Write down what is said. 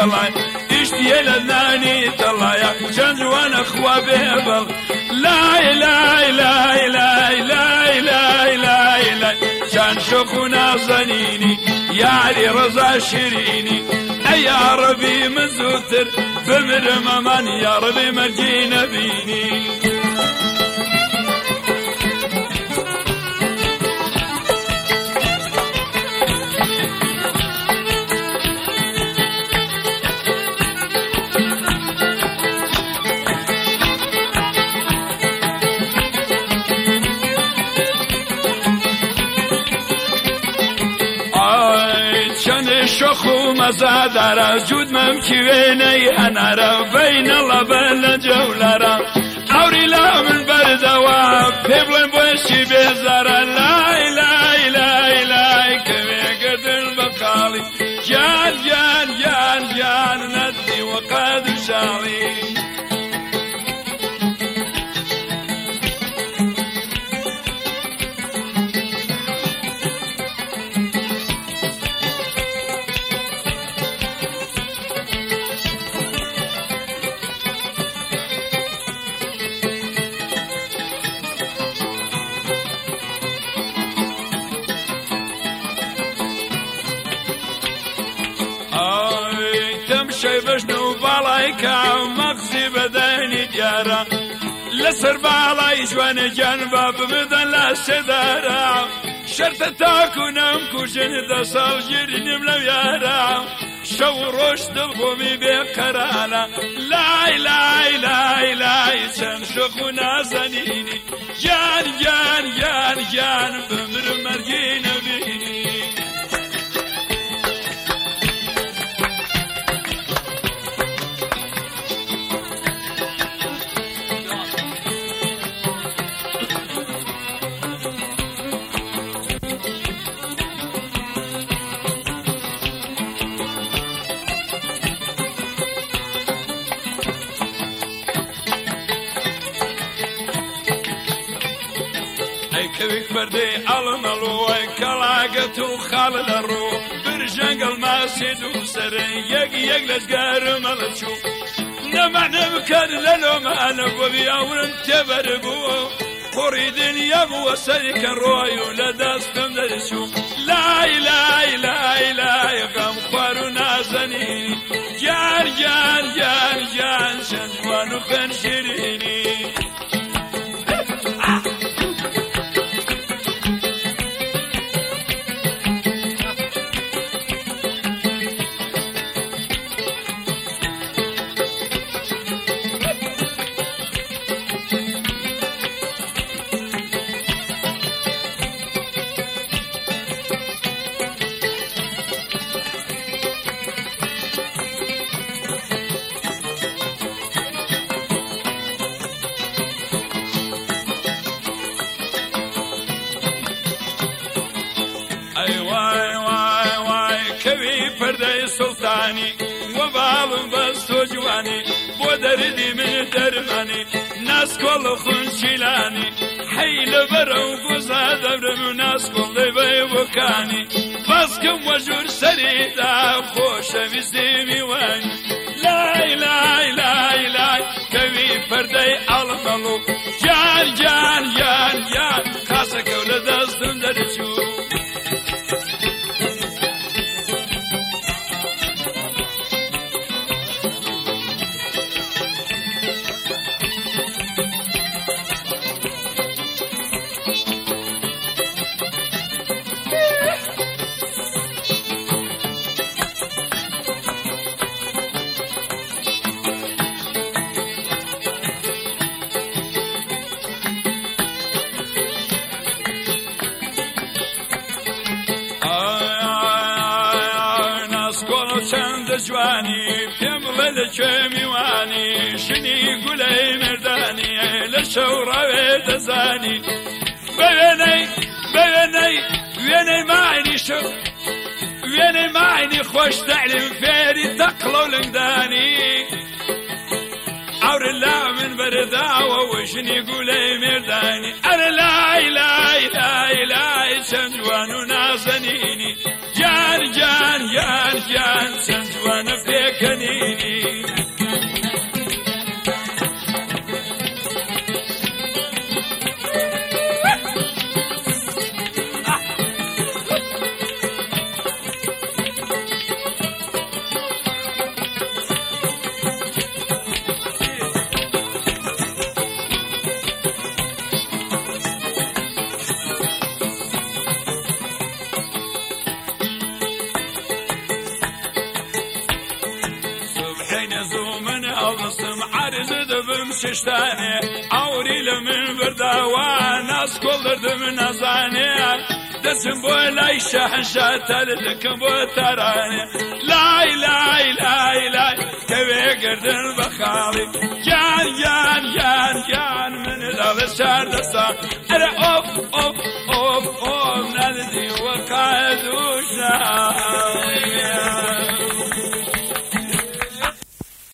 دڵای ئیشتیە لە نانی دڵایە چەند جوانە خوا بێبڵ لای لای لای لای لای لای لای لای چەند شۆخ و نازەنینی یاری ڕەزا شیرینی ئەی یا ڕەبی من زووتر بمرم ئەمان یا ڕەبی مەرجی نەبینی شۆخ و مەزادارە جوودمەم کیوێنەی هەنارە بەینە لەبەر لە جەولەرە ئەوری لا من بەردەوە پێ بڵێن بۆشی بێزارە لای لای لای لای کەوێگردن بە قاڵی گیان گیان گیان گیان نەدی وەقەد شاڵی بەشن و باڵای کاو مەغزی بەدەنی دیارە لەسەر باڵای جوانە گیان با ببدەن لە سێدارە شەرتە تاکو نەمکوژن دە ساڵ گیرینم لەو یارە شەو ڕۆژ دڵخۆمی بێقەرانە لای لای لای لای چەند شۆخ و نازەنینی گیان گیان گیان گیان بمرم مەرگی نەبینی كويك بردي الملوي كلاقت وخالد الروح برجنق الماسد وسري يق لسقار ملتشو نمعنا مكان لنوم انا وبي اول تبربو قريد يبو وسرك الروي ولداستم درشو لاي لاي لاي لاي غم خارنا زنيني جان جان جان جان شنوان وخن شيريني پردەی سوڵتانی وەباڵم بەستۆ جوانی بۆ دەردی من دەرمانی ناسکۆڵ و خونچیلانی حەی لەبەرە و گۆزا دەبرم و ناسکۆڵ دەبێ بۆکانی بەسکەم وەژور سەریدا خۆشەویستی میوانی لای لای لای لای کەوی پەردەی ئەڵمەڵ و گیان گیان گیان گیان خاسەکە و لە دەستم دەرچوو چەند جوانی پێم بڵێ لەکوێ میوانی شنی گولەی مردانی لە شەو ڕاوێ دەزانی بەوێنەی وێنەی ماینی شەو وێنەی ماینی خۆش تەعلیم فێری تەقڵە و لنگدانی ئەورە لا من بەرداوە وژنی گولەی مردانی ئەرە لای لای لای لای چەند جوان و نازەنینی جان جان جان جان چەند جوانە پێکەنی ششتاني عوري لمن برداوان أسكول دردم نزاني دسم بولاي شحشات لكم بوتراني لاي لاي لاي لاي كوي قردن بخالي جان جان جان جان من الأغشار دسا أنا أوف أوف أوف أوف نادي وقادوشنا